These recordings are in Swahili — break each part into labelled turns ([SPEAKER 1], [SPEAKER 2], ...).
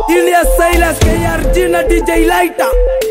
[SPEAKER 1] Ilias Silas KRG na DJ Lighter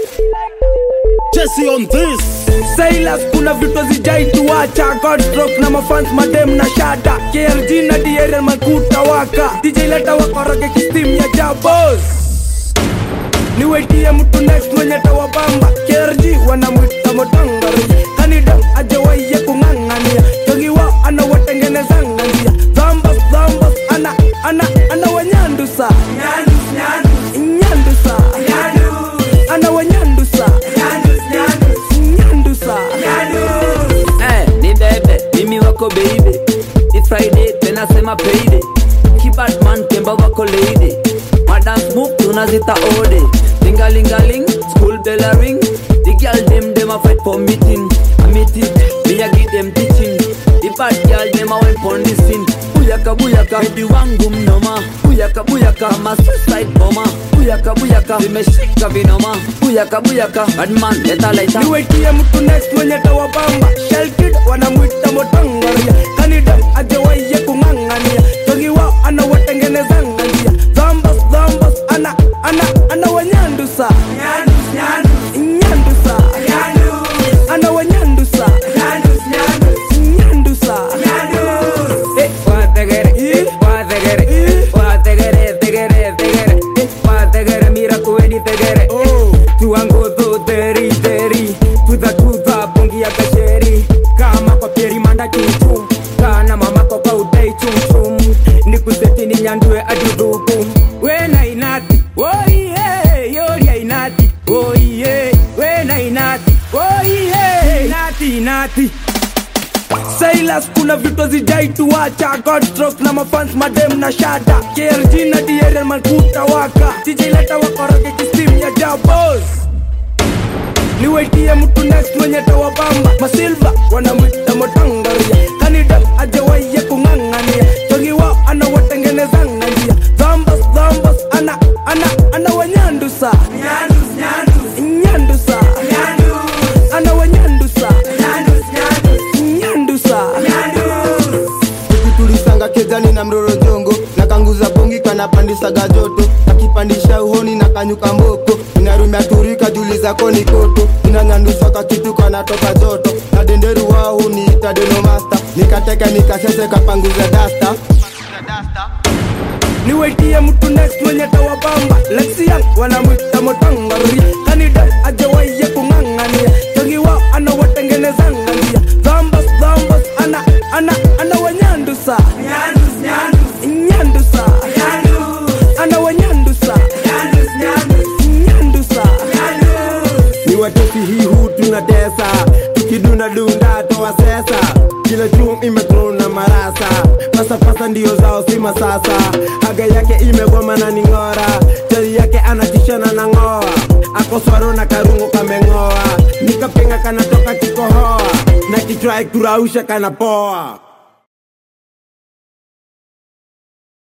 [SPEAKER 2] Jesse on this.
[SPEAKER 1] Silas kuna vitu zijaituacha Godstrok na mafans madem na shada KRG na DRL makuta waka DJ Lighter wakoroge kistim ya jabos. Niwetie mtu next mwenye tawabamba KRG wanamwita motangari Kanida ajawaye kungangania Togi wao anawatengeneza nganzia Zambas ana wanyandusa Nyandusa ana wanyandusa Nyandusa
[SPEAKER 3] ni bebe, mimi wako baby. It's Friday, tena sema payday. Kibadman kemba wako lady. Madam move tunazita ode. Lingalingaling, school bell a ring. The girl them a fight for meeting. A meeting, me a give them teaching. The bad girl them a went for listening. Buyaka, baby wangu mnoma. Buyaka, ma suicide bomber. Buyaka, vimeshika vinoma. Buyaka, bad man, leta lighter.
[SPEAKER 1] Niwetie mtu next mwenye tawabamba Shell Kid wanamwita motangaria Kanida ajawaye kungangania Togi wao anawatengeneza nganzia Zambas ana wanyandusa Nyandusa ana wanyandusa Nyandusa
[SPEAKER 3] mira kuweni tegere tuango do teri tuta pongi ya kasheri kama kwa pieri manda kitu kana mama kwa udai chum nikuseti ni nyandue aduduku wena inati oye yori inati oye wena inati oye inati
[SPEAKER 1] Silas kuna vitu zijaituacha Godstrok na mafans madem na shada KRG na DRL makuta waka DJ Lighter wakoroge kistim ya jabos. Niwetie mtu next mwenye tawabamba Masilva wanamwita motangaria Kanida ajawaye kungangania Togi wao anawatengeneza nganzia Zambas ana wanyandusa Nyandusa ana wanyandusa Nyandusa
[SPEAKER 4] Tulisanga kezani na mroro jongo na kanguza bongi kanapandisa gajoto nakipandisha uhoni na kanyuka mboko inarumia turika juliza koni koto inanyandusa kakitu kanatoka joto na denderu wao niita deno master nikateka nikasese kapanguza dasta.
[SPEAKER 1] Niwetie mtu next mwenye tawabamba Lexian wanamwita motangaria Kanida ajawaye kungangania Togi wao anawatengeneza nganzia Zambas ana wanyandusa Nyandusa ana wanyandusa Nyandusa
[SPEAKER 4] Ni watesi hii huu tunatesa tukiduna dunda toa sesa kila chum imetrona marasa pasa ndio zao si masasa haga yake imegoma na ningora chali yake anatishana na ngoa akoswaro na karungo kamengoa nikapenga kanatoka kikohoa na kichwa kurausha kanapoa.